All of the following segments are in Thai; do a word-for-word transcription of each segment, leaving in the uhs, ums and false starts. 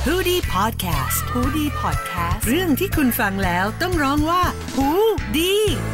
ฮูดี้พอดแคสต์ฮูดี้พอดแคสต์เรื่องที่คุณฟังแล้วต้องร้องว่าฮูดี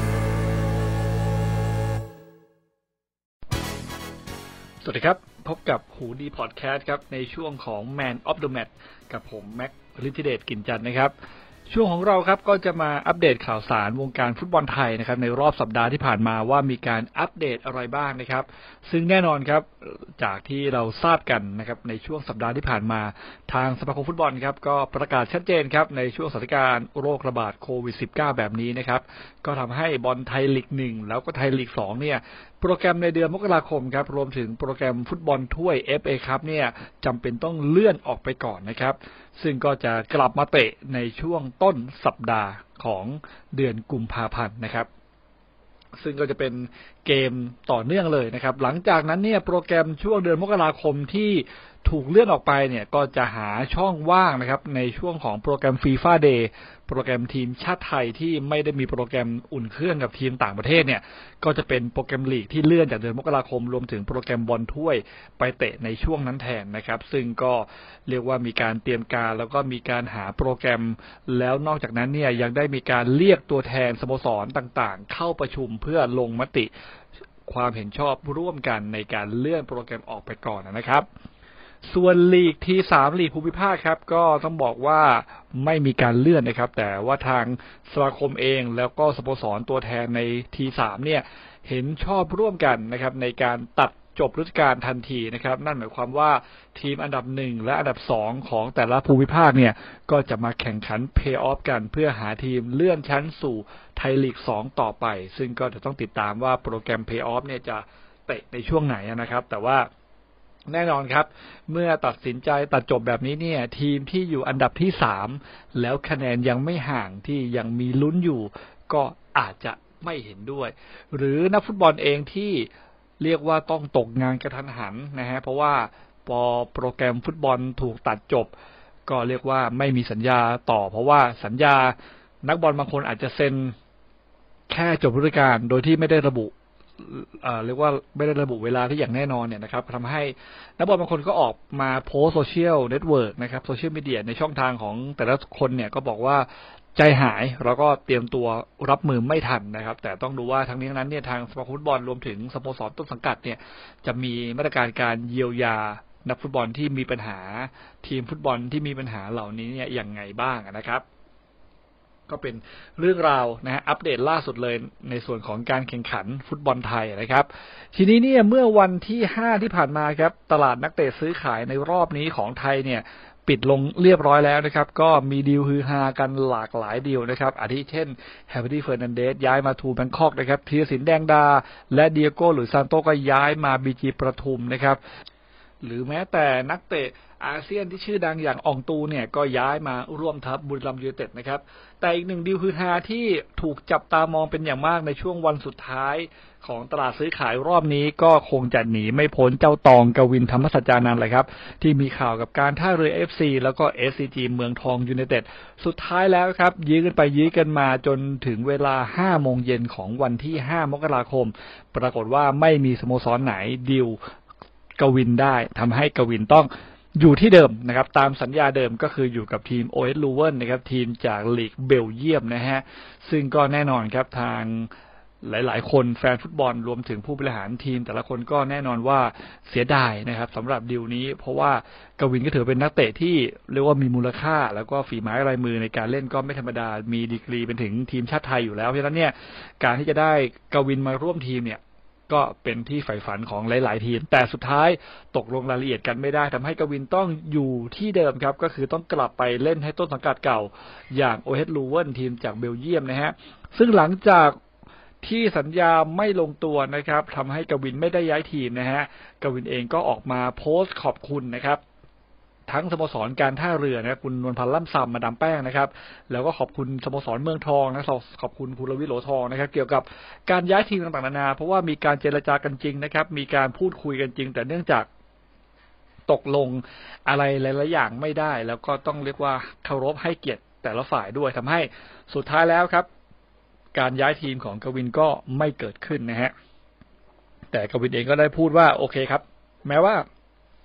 สวัสดีครับพบกับฮูดี้พอดแคสต์ครับในช่วงของ Man of the Match กับผมแม็กฤทธิเดชกินจันทร์นะครับช่วงของเราครับก็จะมาอัปเดตข่าวสารวงการฟุตบอลไทยนะครับในรอบสัปดาห์ที่ผ่านมาว่ามีการอัปเดตอะไรบ้างนะครับซึ่งแน่นอนครับจากที่เราทราบกันนะครับในช่วงสัปดาห์ที่ผ่านมาทางสมาคมฟุตบอลครับก็ประกาศชัดเจนครับในช่วงสถานการณ์โรคระบาดโควิด สิบเก้า แบบนี้นะครับก็ทำให้บอลไทยลีกหนึ่งแล้วก็ไทยลีกสองเนี่ยโปรแกรมในเดือนมกราคมครับรวมถึงโปรแกรมฟุตบอลถ้วย เอฟ เอ Cup เนี่ยจำเป็นต้องเลื่อนออกไปก่อนนะครับซึ่งก็จะกลับมาเตะในช่วงต้นสัปดาห์ของเดือนกุมภาพันธ์นะครับซึ่งก็จะเป็นเกมต่อเนื่องเลยนะครับหลังจากนั้นเนี่ยโปรแกรมช่วงเดือนมกราคมที่ถูกเลื่อนออกไปเนี่ยก็จะหาช่องว่างนะครับในช่วงของโปรแกรม FIFA Day โปรแกรมทีมชาติไทยที่ไม่ได้มีโปรแกรมอุ่นเครื่องกับทีมต่างประเทศเนี่ยก็จะเป็นโปรแกรมลีกที่เลื่อนจากเดือนมกราคมรวมถึงโปรแกรมบอลถ้วยไปเตะในช่วงนั้นแทนนะครับซึ่งก็เรียกว่ามีการเตรียมการแล้วก็มีการหาโปรแกรมแล้วนอกจากนั้นเนี่ยยังได้มีการเรียกตัวแทนสโมสรต่างๆเข้าประชุมเพื่อลงมติความเห็นชอบร่วมกันในการเลื่อนโปรแกรมออกไปก่อนนะครับส่วนลีกที่สามลีกภูมิภาคครับก็ต้องบอกว่าไม่มีการเลื่อนนะครับแต่ว่าทางสมาคมเองแล้วก็สโมสรตัวแทนในทีสามเนี่ยเห็นชอบร่วมกันนะครับในการตัดจบฤดูกาลทันทีนะครับนั่นหมายความว่าทีมอันดับหนึ่งและอันดับสองของแต่ละภูมิภาคเนี่ยก็จะมาแข่งขันเพลย์ออฟกันเพื่อหาทีมเลื่อนชั้นสู่ไทยลีกสองต่อไปซึ่งก็จะต้องติดตามว่าโปรแกรมเพลย์ออฟเนี่ยจะเตะในช่วงไหนนะครับแต่ว่าแน่นอนครับเมื่อตัดสินใจตัดจบแบบนี้เนี่ยทีมที่อยู่อันดับที่สามแล้วคะแนนยังไม่ห่างที่ยังมีลุ้นอยู่ก็อาจจะไม่เห็นด้วยหรือนักฟุตบอลเองที่เรียกว่าต้องตกงานกระทันหันนะฮะเพราะว่าพอโปรแกรมฟุตบอลถูกตัดจบก็เรียกว่าไม่มีสัญญาต่อเพราะว่าสัญญานักบอลบางคนอาจจะเซ็นแค่จบฤดูกาลโดยที่ไม่ได้ระบุเอ่อเรียกว่าไม่ได้ระบุเวลาที่อย่างแน่นอนเนี่ยนะครับทำให้นักบอลบางคนก็ออกมาโพสโซเชียลเน็ตเวิร์กนะครับโซเชียลมีเดียในช่องทางของแต่ละคนเนี่ยก็บอกว่าใจหายแล้วก็เตรียมตัวรับมือไม่ทันนะครับแต่ต้องดูว่าทั้งนี้ทั้งนั้นเนี่ยทางสมาคมฟุตบอลรวมถึงสโมสรต้นสังกัดเนี่ยจะมีมาตรการการเยียวยานักฟุตบอลที่มีปัญหาทีมฟุตบอลที่มีปัญหาเหล่านี้เนี่ยอย่างไงบ้างนะครับก็เป็นเรื่องราวนะฮะอัปเดตล่าสุดเลยในส่วนของการแข่งขันฟุตบอลไทยนะครับทีนี้เนี่ยเมื่อวันที่ห้าที่ผ่านมาครับตลาดนักเตะซื้อขายในรอบนี้ของไทยเนี่ยปิดลงเรียบร้อยแล้วนะครับก็มีดีลฮือฮากันหลากหลายดีลนะครับอาทิเช่นแฮร์รี่เฟอร์นันเดสย้ายมาทูแบงคอกนะครับธีรศิลป์แดงดาและเดียโก้หรือซานโตก็ย้ายมาบีจีประทุมนะครับหรือแม้แต่นักเตะอาเซียนที่ชื่อดังอย่างอองตูเนี่ยก็ย้ายมาร่วมทัพบุรีรัมย์ยูไนเต็ดนะครับแต่อีกหนึ่งดีลฮือฮาที่ถูกจับตามองเป็นอย่างมากในช่วงวันสุดท้ายของตลาดซื้อขายรอบนี้ก็คงจะหนีไม่พ้นเจ้าตองกวินธรรมสัจจานันท์เลยครับที่มีข่าวกับการท่าเรือ เอฟ ซี แล้วก็ เอส ซี จี เมืองทองยูไนเต็ดสุดท้ายแล้วครับยื้อกันไปยื้อกันมาจนถึงเวลา ห้าโมงเย็นของวันที่ห้ามกราคมปรากฏว่าไม่มีสโมสรไหนดีลกวินได้ทำให้กวินต้องอยู่ที่เดิมนะครับตามสัญญาเดิมก็คืออยู่กับทีม โอ เอส Leuven นะครับทีมจากลีกเบลเยียมนะฮะซึ่งก็แน่นอนครับทางหลายๆคนแฟนฟุตบอลรวมถึงผู้บริหารทีมแต่ละคนก็แน่นอนว่าเสียดายนะครับสำหรับดีลนี้เพราะว่ากวินก็ถือเป็นนักเตะที่เรียกว่ามีมูลค่าแล้วก็ฝีไม้ลายมือในการเล่นก็ไม่ธรรมดามีดีกรีเป็นถึงทีมชาติไทยอยู่แล้วเพราะฉะนั้นเนี่ยการที่จะได้กวินมาร่วมทีมเนี่ยก็เป็นที่ใฝ่ฝันของหลายๆทีมแต่สุดท้ายตกลงรายละเอียดกันไม่ได้ทำให้กวินต้องอยู่ที่เดิมครับก็คือต้องกลับไปเล่นให้ต้นสังกัดเก่าอย่าง โอ เอส Leuven ทีมจากเบลเยียมนะฮะซึ่งหลังจากที่สัญญาไม่ลงตัวนะครับทำให้กวินไม่ได้ย้ายทีมนะฮะกวินเองก็ออกมาโพสต์ขอบคุณนะครับทั้งสโมสรการท่าเรือนะคุณนวลพันธ์ล่ำซำมาดามแป้งนะครับแล้วก็ขอบคุณสโมสรเมืองทองนะขอบคุณคุณรวิโรจน์ทองนะครับเกี่ยวกับการย้ายทีมต่างๆนานาเพราะว่ามีการเจรจากันจริงนะครับมีการพูดคุยกันจริงแต่เนื่องจากตกลงอะไรหลายๆอย่างไม่ได้แล้วก็ต้องเรียกว่าเคารพให้เกียรติแต่ละฝ่ายด้วยทำให้สุดท้ายแล้วครับการย้ายทีมของกวินก็ไม่เกิดขึ้นนะฮะแต่กวินเองก็ได้พูดว่าโอเคครับแม้ว่า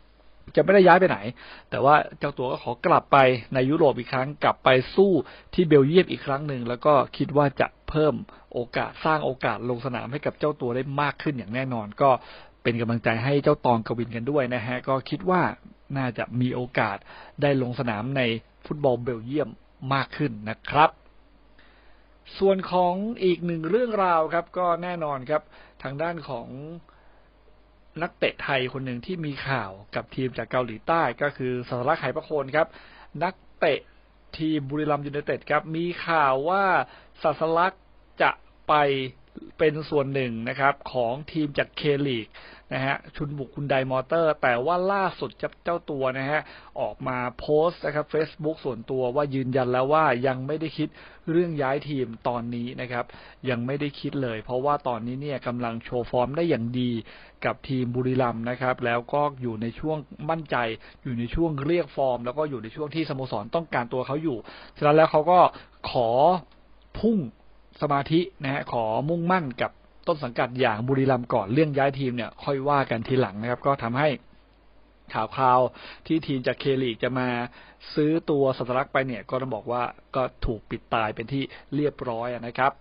จะไม่ได้ย้ายไปไหนแต่ว่าเจ้าตัวก็ขอกลับไปในยุโรปอีกครั้งกลับไปสู้ที่เบลเยียมอีกครั้งหนึ่งแล้วก็คิดว่าจะเพิ่มโอกาสสร้างโอกาสลงสนามให้กับเจ้าตัวได้มากขึ้นอย่างแน่นอนก็เป็นกำลังใจให้เจ้าตองกวินกันด้วยนะฮะก็คิดว่าน่าจะมีโอกาสได้ลงสนามในฟุตบอลเบลเยียมมากขึ้นนะครับส่วนของอีกหนึ่งเรื่องราวครับก็แน่นอนครับทางด้านของนักเตะไทยคนหนึ่งที่มีข่าวกับทีมจากเกาหลีใต้ก็คือศาสลักษณ์ไหประโคนครับนักเตะทีมบุรีรัมย์ยูไนเต็ดครับมีข่าวว่าศาสลักษณ์จะไปเป็นส่วนหนึ่งนะครับของทีมจากเคลีกนะฮะชุนบุกคุณไดมอเตอร์แต่ว่าล่าสุดเจ้าตัวนะฮะออกมาโพสต์นะครับ Facebook ส่วนตัวว่ายืนยันแล้วว่ายังไม่ได้คิดเรื่องย้ายทีมตอนนี้นะครับยังไม่ได้คิดเลยเพราะว่าตอนนี้เนี่ยกำลังโชว์ฟอร์มได้อย่างดีกับทีมบุรีรัมย์นะครับแล้วก็อยู่ในช่วงมั่นใจอยู่ในช่วงเรียกฟอร์มแล้วก็อยู่ในช่วงที่สโมสรต้องการตัวเขาอยู่ฉะนั้นแล้วเขาก็ขอพุ่งสมาธินะฮะขอมุ่งมั่นกับต้นสังกัดอย่างบุรีรัมย์ก่อนเรื่องย้ายทีมเนี่ยค่อยว่ากันทีหลังนะครับก็ทำให้ข่าวคราวที่ทีมจากเคลีกจะมาซื้อตัวศาสลักษณ์ไปเนี่ยก็ต้องบอกว่าก็ถูกปิดตายเป็นที่เรียบร้อยนะครับ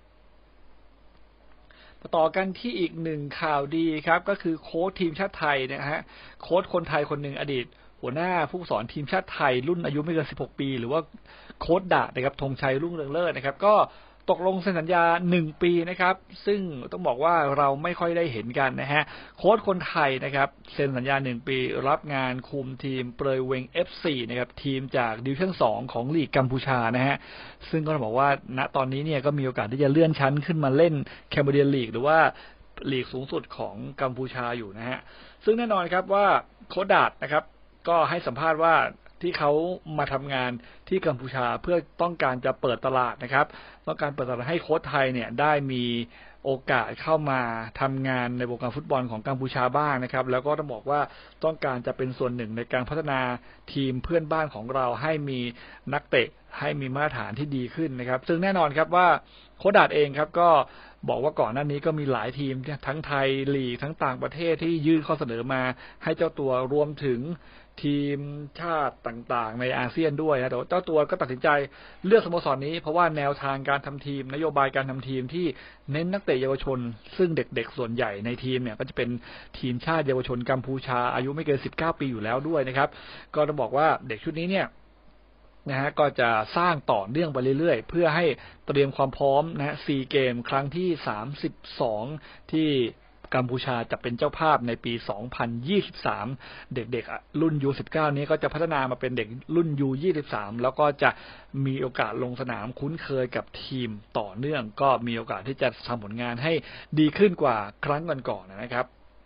ต่อกันที่อีกหนึ่งข่าวดีครับก็คือโค้ชทีมชาติไทยนะฮะโค้ชคนไทยคนหนึ่งอดีตหัวหน้าผู้สอนทีมชาติไทยรุ่นอายุไม่เกินสิบหกปีหรือว่าโค้ชดะนะครับธงชัยรุ่งเรืองเลิศนะครับก็ตกลงเซ็นสัญญาหนึ่งปีนะครับซึ่งต้องบอกว่าเราไม่ค่อยได้เห็นกันนะฮะโค้ชคนไทยนะครับเซ็นสัญญาหนึ่งปีรับงานคุมทีมเปรยเวง เอฟ ซี นะครับทีมจากดิวิชั่นสองของลีกกัมพูชานะฮะซึ่งก็ต้องบอกว่าณตอนนี้เนี่ยก็มีโอกาสที่จะเลื่อนชั้นขึ้นมาเล่นแคมเบเดียนลีกหรือว่าลีกสูงสุดของกัมพูชาอยู่นะฮะซึ่งแน่นอนครับว่าโค้ชดาดนะครับก็ให้สัมภาษณ์ว่าที่เขามาทำงานที่กัมพูชาเพื่อต้องการจะเปิดตลาดนะครับต้องการเปิดตลาดให้โค้ชไทยเนี่ยได้มีโอกาสเข้ามาทำงานในวงการฟุตบอลของกัมพูชาบ้างนะครับแล้วก็ต้องบอกว่าต้องการจะเป็นส่วนหนึ่งในการพัฒนาทีมเพื่อนบ้านของเราให้มีนักเตะให้มีมาตรฐานที่ดีขึ้นนะครับซึ่งแน่นอนครับว่าโค้ชดาดเองครับก็บอกว่าก่อนหน้านี้ก็มีหลายทีมทั้งไทยลีกทั้งต่างประเทศที่ยื่นข้อเสนอมาให้เจ้าตัวรวมถึงทีมชาติต่างๆในอาเซียนด้วยนะแต่เจ้าตัวก็ตัดสินใจเลือกสโมสรนี้เพราะว่าแนวทางการทำทีมนโยบายการทำทีมที่เน้นนักเตะเยาวชนซึ่งเด็กๆส่วนใหญ่ในทีมเนี่ยก็จะเป็นทีมชาติเยาวชนกัมพูชาอายุไม่เกินสิบเก้าปีอยู่แล้วด้วยนะครับก็ต้องบอกว่าเด็กชุดนี้เนี่ยนะฮะก็จะสร้างต่อเนื่องไปเรื่อยๆเพื่อให้เตรียมความพร้อมนะฮะซีเกมครั้งที่สามสิบสองที่กัมพูชาจะเป็นเจ้าภาพในปีสองพันยี่สิบสามเด็กๆรุ่น ยู สิบเก้า นี้ก็จะพัฒนามาเป็นเด็กรุ่น ยู ยี่สิบสามแล้วก็จะมีโอกาสลงสนามคุ้นเคยกับทีมต่อเนื่องก็มีโอกาสที่จะทำผลงานให้ดีขึ้นกว่าครั้งก่อนๆนะครับ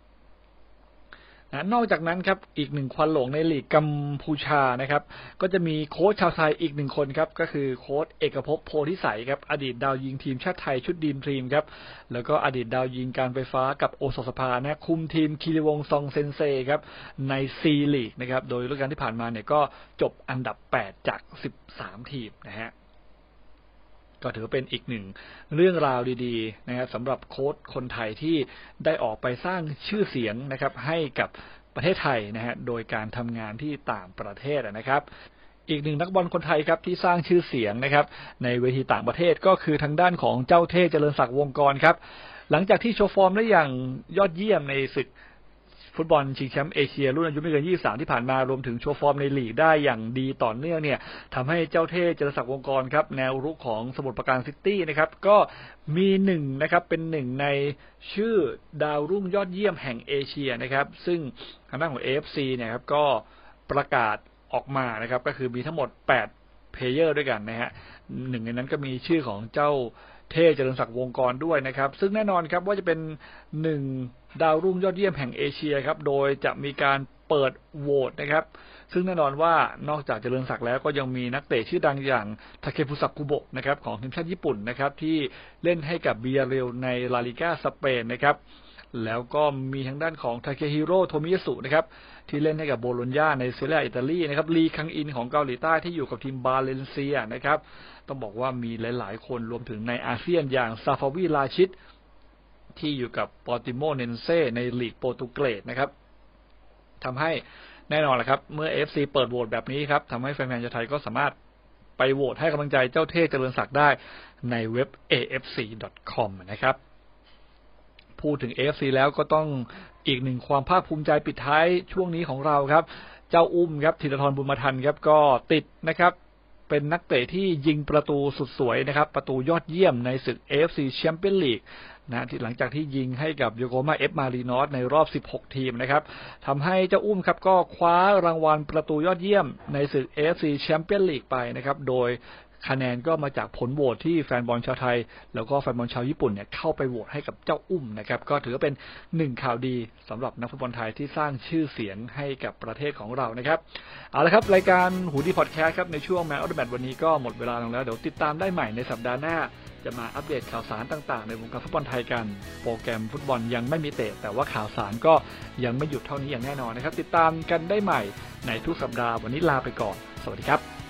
นอกจากนั้นครับอีกหนึ่งควันหลงในลีกกัมพูชานะครับก็จะมีโค้ชชาวไทยอีกหนึ่งคนครับก็คือโค้ชเอกภพโพธิสัยครับอดีตดาวยิงทีมชาติไทยชุดดีมทีมครับแล้วก็อดีตดาวยิงการไฟฟ้ากับโอสถสภานะคุมทีมคีรีวงซองเซนเซครับในซีลีกนะครับโดยฤดูกาลที่ผ่านมาเนี่ยก็จบอันดับแปดจากสิบสามทีมนะฮะก็ถือเป็นอีกหนึ่งเรื่องราวดีๆนะครับสำหรับโค้ชคนไทยที่ได้ออกไปสร้างชื่อเสียงนะครับให้กับประเทศไทยนะฮะโดยการทำงานที่ต่างประเทศนะครับอีกหนึ่งนักบอลคนไทยครับที่สร้างชื่อเสียงนะครับในเวทีต่างประเทศก็คือทางด้านของเจ้าเท่เจริญศักดิ์วงกรครับหลังจากที่โชว์ฟอร์มได้อย่างยอดเยี่ยมในศึกฟุตบอลชิงแชมป์เอเชียรุ่นอายุไม่เกินยี่สิบสามที่ผ่านมารวมถึงโชว์ฟอร์มในลีกได้อย่างดีต่อเนื่องเนี่ยทำให้เจ้าเท่เจริญศักดิ์วงกรครับแนวรุกของสมุทรปราการซิตี้นะครับก็มีหนึ่งนะครับเป็นหนึ่งในชื่อดาวรุ่งยอดเยี่ยมแห่งเอเชียนะครับซึ่งทางด้านของ เอ เอฟ ซี เนี่ยครับก็ประกาศออกมานะครับก็คือมีทั้งหมดแปดเพลเยอร์ด้วยกันนะฮะหนึ่งในนั้นก็มีชื่อของเจ้าเท่เจริญศักดิ์วงกรด้วยนะครับซึ่งแน่นอนครับว่าจะเป็นหนึ่งดาวรุ่งยอดเยี่ยมแห่งเอเชียครับโดยจะมีการเปิดโหวตนะครับซึ่งแน่นอนว่านอกจากเจริญศักดิ์แล้วก็ยังมีนักเตะชื่อดังอย่างทาเคฟุสะคุโบะนะครับของทีมชาติญี่ปุ่นนะครับที่เล่นให้กับเบียเรลในลาลิก้าสเปนนะครับแล้วก็มีทางด้านของทาเคฮิโร่โทมิยาสุนะครับที่เล่นให้กับโบโลญญาในเซเรียอิตาลีนะครับลีคังอินของเกาหลีใต้ที่อยู่กับทีมบาเลนเซียนะครับต้องบอกว่ามีหลายๆคนรวมถึงในอาเซียนอย่างซาฟาวีลาชิดที่อยู่กับปอร์ติโมเนนเซ่ในลีกโปรตุเกสนะครับทำให้แน่นอนแหละครับเมื่อ เอ เอฟ ซี เปิดโหวตแบบนี้ครับทำให้แฟนๆชาวไทยก็สามารถไปโหวตให้กำลังใจเจ้าเท่เจริญศักดิ์ได้ในเว็บ เอ เอฟ ซี ดอท คอม นะครับพูดถึง เอ เอฟ ซี แล้วก็ต้องอีกหนึ่งความภาคภูมิใจปิดท้ายช่วงนี้ของเราครับเจ้าอุ้มครับธีรทรบุญมาทันครับก็ติดนะครับเป็นนักเตะที่ยิงประตูสุดสวยนะครับประตูยอดเยี่ยมในศึก เอ เอฟ ซี Champions League นะที่หลังจากที่ยิงให้กับโยโกฮาม่า เอฟ มารีนอสในรอบสิบหกทีมนะครับทำให้เจ้าอุ้มครับก็คว้ารางวัลประตูยอดเยี่ยมในศึก เอ เอฟ ซี Champions League ไปนะครับโดยคะแนนก็มาจากผลโหวตที่แฟนบอลชาวไทยแล้วก็แฟนบอลชาวญี่ปุ่นเนี่ยเข้าไปโหวตให้กับเจ้าอุ้มนะครับก็ถือว่าเป็นหนึ่งข่าวดีสำหรับนักฟุตบอลไทยที่สร้างชื่อเสียงให้กับประเทศของเรานะครับเอาละครับรายการหูดีพอดแคสต์ครับในช่วง Man of the Match วันนี้ก็หมดเวลาลงแล้วเดี๋ยวติดตามได้ใหม่ในสัปดาห์หน้าจะมาอัปเดตข่าวสารต่างๆในวงการฟุตบอลไทยกันโปรแกรมฟุตบอลยังไม่มีเตะแต่ว่าข่าวสารก็ยังไม่หยุดเท่านี้อย่างแน่นอนนะครับติดตามกันได้ใหม่ในทุกสัปดาห์วันนี้ลาไปก่อนสวัสดีครับ